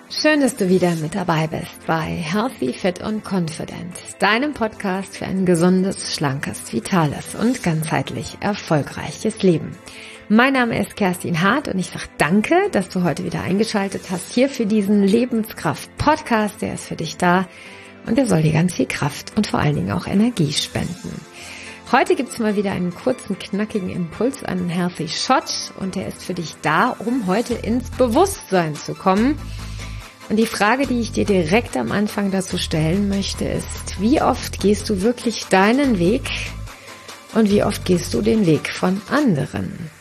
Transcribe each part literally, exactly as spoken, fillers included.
Schön, dass du wieder mit dabei bist bei Healthy, Fit und Confident, deinem Podcast für ein gesundes, schlankes, vitales und ganzheitlich erfolgreiches Leben. Mein Name ist Kerstin Hart und ich sage danke, dass du heute wieder eingeschaltet hast hier für diesen Lebenskraft-Podcast. Der ist für dich da und der soll dir ganz viel Kraft und vor allen Dingen auch Energie spenden. Heute gibt's mal wieder einen kurzen, knackigen Impuls, einen Healthy Shot und der ist für dich da, um heute ins Bewusstsein zu kommen. Und die Frage, die ich dir direkt am Anfang dazu stellen möchte, ist, wie oft gehst du wirklich deinen Weg und wie oft gehst du den Weg von anderen?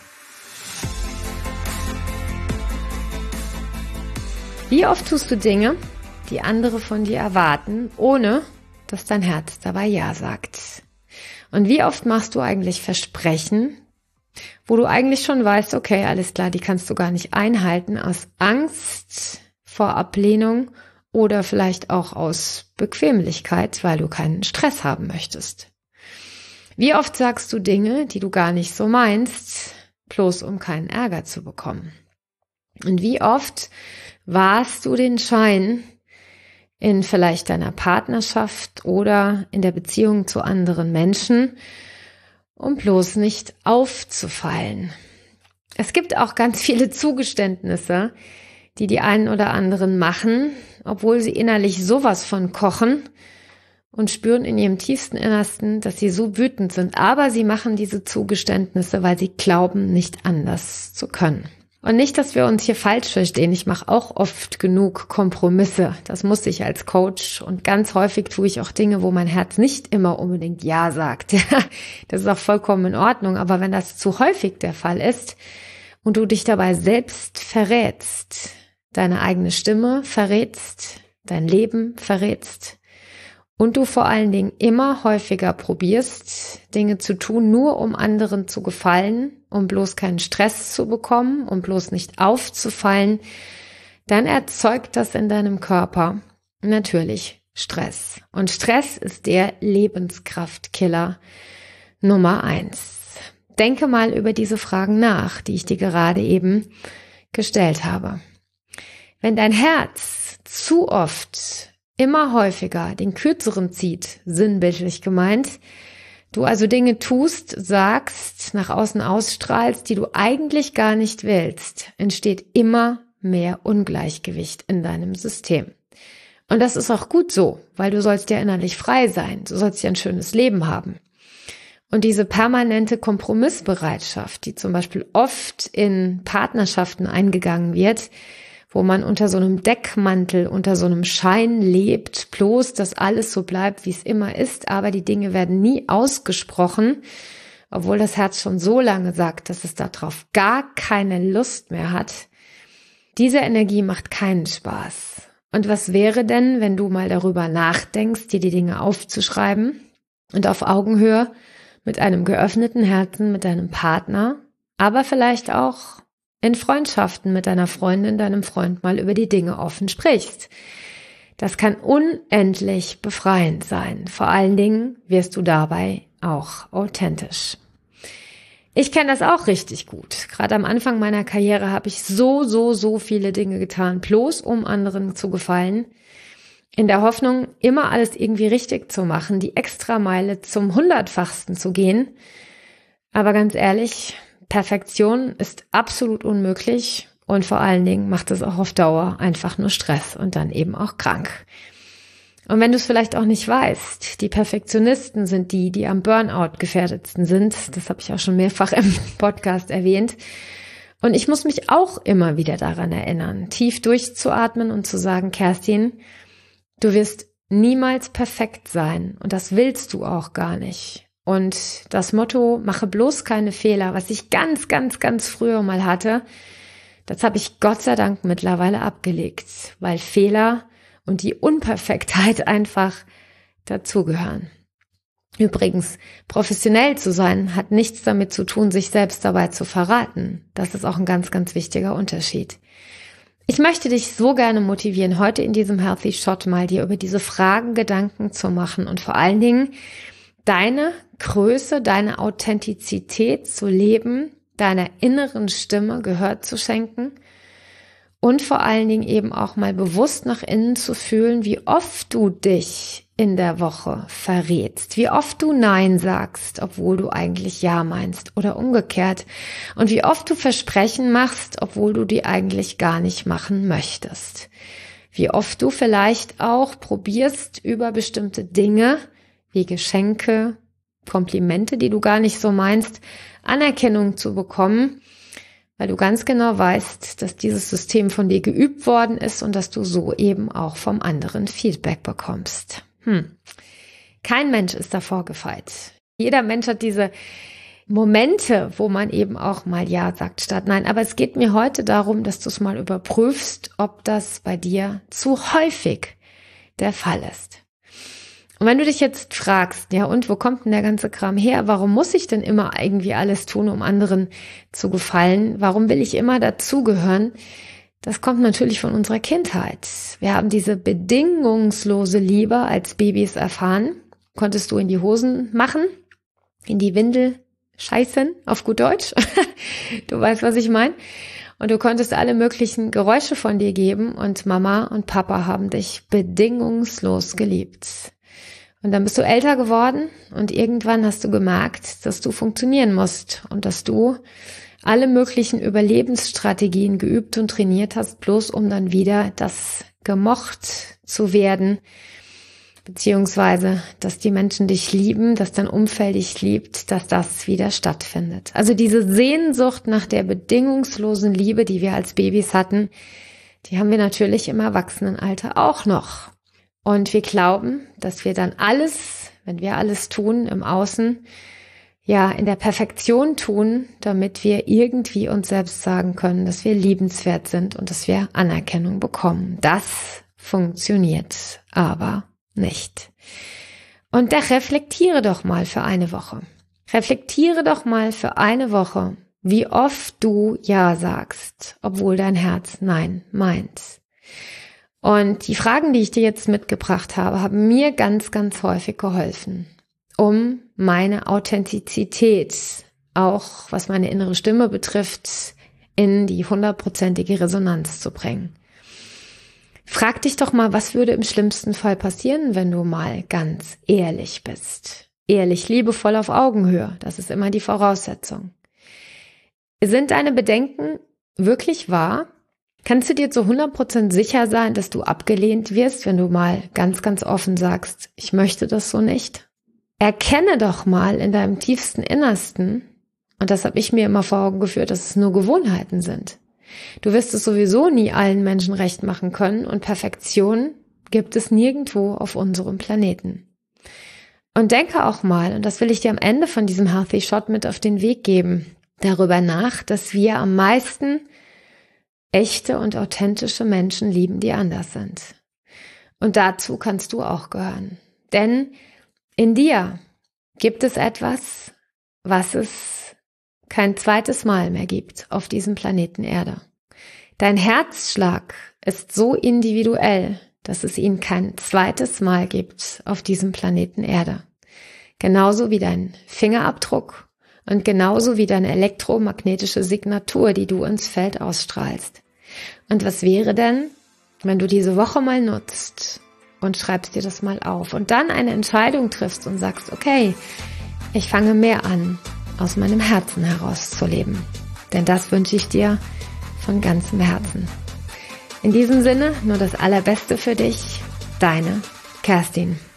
Wie oft tust du Dinge, die andere von dir erwarten, ohne dass dein Herz dabei Ja sagt? Und wie oft machst du eigentlich Versprechen, wo du eigentlich schon weißt, okay, alles klar, die kannst du gar nicht einhalten, aus Angst vor Ablehnung oder vielleicht auch aus Bequemlichkeit, weil du keinen Stress haben möchtest. Wie oft sagst du Dinge, die du gar nicht so meinst, bloß um keinen Ärger zu bekommen? Und wie oft wahrst du den Schein in vielleicht deiner Partnerschaft oder in der Beziehung zu anderen Menschen, um bloß nicht aufzufallen? Es gibt auch ganz viele Zugeständnisse, die die einen oder anderen machen, obwohl sie innerlich sowas von kochen und spüren in ihrem tiefsten Innersten, dass sie so wütend sind. Aber sie machen diese Zugeständnisse, weil sie glauben, nicht anders zu können. Und nicht, dass wir uns hier falsch verstehen. Ich mache auch oft genug Kompromisse. Das muss ich als Coach. Und ganz häufig tue ich auch Dinge, wo mein Herz nicht immer unbedingt Ja sagt. Das ist auch vollkommen in Ordnung. Aber wenn das zu häufig der Fall ist und du dich dabei selbst verrätst, deine eigene Stimme verrätst, dein Leben verrätst und du vor allen Dingen immer häufiger probierst, Dinge zu tun, nur um anderen zu gefallen, um bloß keinen Stress zu bekommen, um bloß nicht aufzufallen, dann erzeugt das in deinem Körper natürlich Stress. Und Stress ist der Lebenskraftkiller Nummer eins. Denke mal über diese Fragen nach, die ich dir gerade eben gestellt habe. Wenn dein Herz zu oft, immer häufiger den Kürzeren zieht, sinnbildlich gemeint, du also Dinge tust, sagst, nach außen ausstrahlst, die du eigentlich gar nicht willst, entsteht immer mehr Ungleichgewicht in deinem System. Und das ist auch gut so, weil du sollst ja innerlich frei sein, du sollst ja ein schönes Leben haben. Und diese permanente Kompromissbereitschaft, die zum Beispiel oft in Partnerschaften eingegangen wird, wo man unter so einem Deckmantel, unter so einem Schein lebt, bloß, dass alles so bleibt, wie es immer ist, aber die Dinge werden nie ausgesprochen, obwohl das Herz schon so lange sagt, dass es darauf gar keine Lust mehr hat. Diese Energie macht keinen Spaß. Und was wäre denn, wenn du mal darüber nachdenkst, dir die Dinge aufzuschreiben und auf Augenhöhe mit einem geöffneten Herzen mit deinem Partner, aber vielleicht auch in Freundschaften mit deiner Freundin, deinem Freund mal über die Dinge offen sprichst. Das kann unendlich befreiend sein. Vor allen Dingen wirst du dabei auch authentisch. Ich kenne das auch richtig gut. Gerade am Anfang meiner Karriere habe ich so, so, so viele Dinge getan, bloß um anderen zu gefallen, in der Hoffnung, immer alles irgendwie richtig zu machen, die Extrameile zum Hundertfachsten zu gehen. Aber ganz ehrlich, Perfektion ist absolut unmöglich und vor allen Dingen macht es auch auf Dauer einfach nur Stress und dann eben auch krank. Und wenn du es vielleicht auch nicht weißt, die Perfektionisten sind die, die am Burnout gefährdetsten sind. Das habe ich auch schon mehrfach im Podcast erwähnt. Und ich muss mich auch immer wieder daran erinnern, tief durchzuatmen und zu sagen, Kerstin, du wirst niemals perfekt sein und das willst du auch gar nicht. Und das Motto, mache bloß keine Fehler, was ich ganz, ganz, ganz früher mal hatte, das habe ich Gott sei Dank mittlerweile abgelegt, weil Fehler und die Unperfektheit einfach dazugehören. Übrigens, professionell zu sein hat nichts damit zu tun, sich selbst dabei zu verraten. Das ist auch ein ganz, ganz wichtiger Unterschied. Ich möchte dich so gerne motivieren, heute in diesem Healthy Shot mal dir über diese Fragen Gedanken zu machen und vor allen Dingen deine Größe, deine Authentizität zu leben, deiner inneren Stimme Gehör zu schenken Und vor allen Dingen eben auch mal bewusst nach innen zu fühlen, wie oft du dich in der Woche verrätst, wie oft du Nein sagst, obwohl du eigentlich Ja meinst oder umgekehrt und wie oft du Versprechen machst, obwohl du die eigentlich gar nicht machen möchtest. Wie oft du vielleicht auch probierst, über bestimmte Dinge wie Geschenke, Komplimente, die du gar nicht so meinst, Anerkennung zu bekommen, weil du ganz genau weißt, dass dieses System von dir geübt worden ist und dass du so eben auch vom anderen Feedback bekommst. Hm. Kein Mensch ist davor gefeit. Jeder Mensch hat diese Momente, wo man eben auch mal Ja sagt statt Nein. Aber es geht mir heute darum, dass du es mal überprüfst, ob das bei dir zu häufig der Fall ist. Und wenn du dich jetzt fragst, ja und, wo kommt denn der ganze Kram her? Warum muss ich denn immer irgendwie alles tun, um anderen zu gefallen? Warum will ich immer dazugehören? Das kommt natürlich von unserer Kindheit. Wir haben diese bedingungslose Liebe als Babys erfahren. Konntest du in die Hosen machen, in die Windel scheißen, auf gut Deutsch. Du weißt, was ich meine. Und du konntest alle möglichen Geräusche von dir geben und Mama und Papa haben dich bedingungslos geliebt. Und dann bist du älter geworden und irgendwann hast du gemerkt, dass du funktionieren musst und dass du alle möglichen Überlebensstrategien geübt und trainiert hast, bloß um dann wieder das gemocht zu werden, beziehungsweise, dass die Menschen dich lieben, dass dein Umfeld dich liebt, dass das wieder stattfindet. Also diese Sehnsucht nach der bedingungslosen Liebe, die wir als Babys hatten, die haben wir natürlich im Erwachsenenalter auch noch. Und wir glauben, dass wir dann alles, wenn wir alles tun im Außen, ja, in der Perfektion tun, damit wir irgendwie uns selbst sagen können, dass wir liebenswert sind und dass wir Anerkennung bekommen. Das funktioniert aber nicht. Und da reflektiere doch mal für eine Woche. Reflektiere doch mal für eine Woche, wie oft du Ja sagst, obwohl dein Herz Nein meint. Und die Fragen, die ich dir jetzt mitgebracht habe, haben mir ganz, ganz häufig geholfen, um meine Authentizität, auch was meine innere Stimme betrifft, in die hundertprozentige Resonanz zu bringen. Frag dich doch mal, was würde im schlimmsten Fall passieren, wenn du mal ganz ehrlich bist. Ehrlich, liebevoll auf Augenhöhe, das ist immer die Voraussetzung. Sind deine Bedenken wirklich wahr? Kannst du dir zu hundert Prozent sicher sein, dass du abgelehnt wirst, wenn du mal ganz, ganz offen sagst, ich möchte das so nicht? Erkenne doch mal in deinem tiefsten Innersten, und das habe ich mir immer vor Augen geführt, dass es nur Gewohnheiten sind. Du wirst es sowieso nie allen Menschen recht machen können und Perfektion gibt es nirgendwo auf unserem Planeten. Und denke auch mal, und das will ich dir am Ende von diesem Healthy Shot mit auf den Weg geben, darüber nach, dass wir am meisten echte und authentische Menschen lieben, die anders sind. Und dazu kannst du auch gehören. Denn in dir gibt es etwas, was es kein zweites Mal mehr gibt auf diesem Planeten Erde. Dein Herzschlag ist so individuell, dass es ihn kein zweites Mal gibt auf diesem Planeten Erde. Genauso wie dein Fingerabdruck und genauso wie deine elektromagnetische Signatur, die du ins Feld ausstrahlst. Und was wäre denn, wenn du diese Woche mal nutzt und schreibst dir das mal auf und dann eine Entscheidung triffst und sagst, okay, ich fange mehr an, aus meinem Herzen heraus zu leben. Denn das wünsche ich dir von ganzem Herzen. In diesem Sinne nur das Allerbeste für dich, deine Kerstin.